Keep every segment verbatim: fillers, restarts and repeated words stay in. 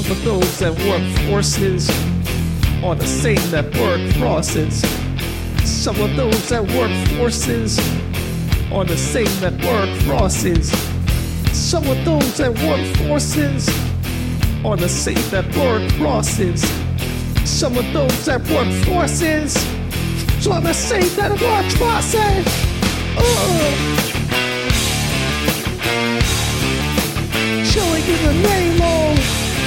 of those that work forces on the same network crosses. Some of those that work forces on the same network crosses. Some of those that work forces on the same network crosses. Some of those that work forces on the same network crosses. Oh. Chilling in the name of,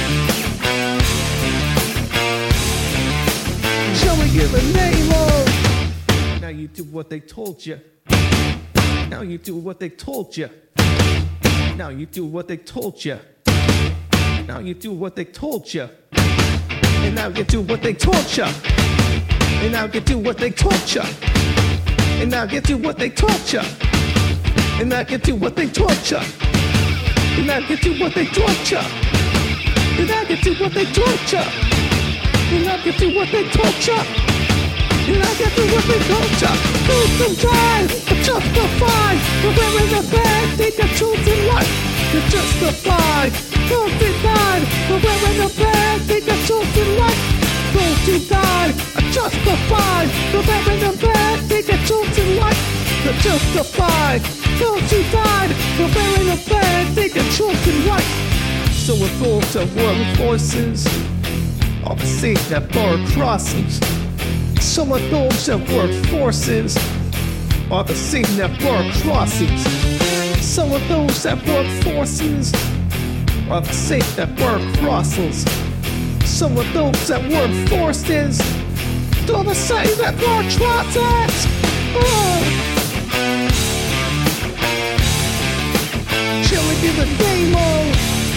chilling in the name of. Now you do what they told you. Now you do what they told you. Now you do what they told you. Now you do what they told you. And now you do what they told you. And now you do what they told you. And now you do what they told you. And now you do what they told you. And now you do what they told you. And now you do what they told you. And now you do what they told you. And now you do what they told you. Lose some time, but justify. You're wearing the bag, think you're choosing life. You're justified. Don't deny. You're wearing the bag, think you're choosing life. Don't deny. I'm justified. You're wearing the bag, think you're choosing life. You're justified. Don't you die? You're wearing a bag, think you're choosing right. So with those that work forces on the same network crossings. Some of those that work forces on the same network crossings. Some of those that work forces on the same network crossings. Some of those that work forces on the same network crossings. Oh. Chilling in the name of,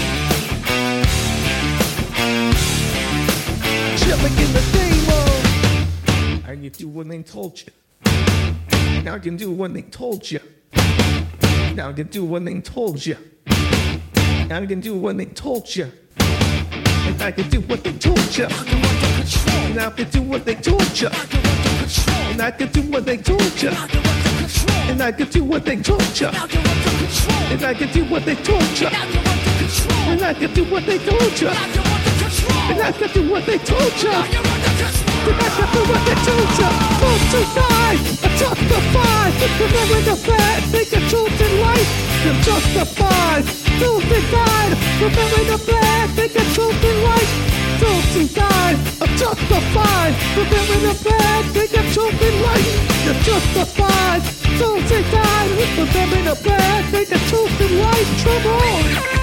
chilling in the name of. Now you do what they told you. Now you do what they told you. Now you do what they told you. Now you do what they told you. And now you do what they told you. And now you do what they told you. And now you do what they told you. And I can do what they told you. And I can do what they told you. And I can do what they told you. And I can do what they told you. And I can do what they told you. Don't deny, I'm justified. Remember the bad, think you're choosing life. You're justified. Don't deny, remember the bad, think you're choosing life. Don't deny, I'm justified. Remember the bad, think you're choosing life. You're justified. Don't deny, remember the bad, think you're choosing life. Trouble.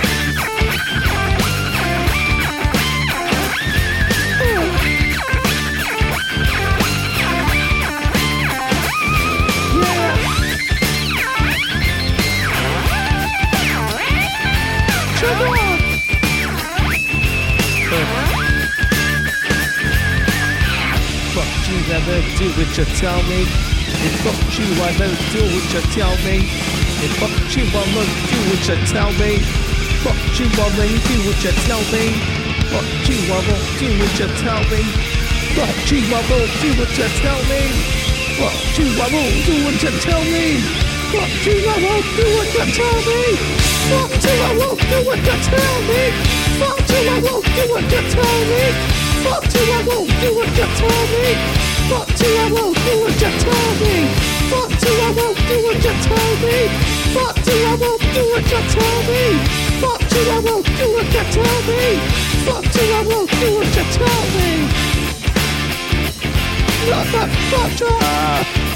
I never do what you tell me. And fuck you, I never do what you tell me. And fuck you, I never do what you tell me. Fuck you, I never do what you tell me. Fuck you, I won't do what you tell me. Fuck you, I won't do what you tell me. Fuck you, I won't do what you tell me. Fuck you, I won't do what you tell me. Fuck you, I won't do what you tell me. Fuck you, I won't do what you tell me. Fuck you, I won't do what you tell me. Fuck you, I won't do what you tell me. Fuck you, I won't do what you tell me. Fuck you, I won't do what you tell me. Fuck you, I won't do what you tell me. Fuck you, I won't do what you tell me. Motherfucker!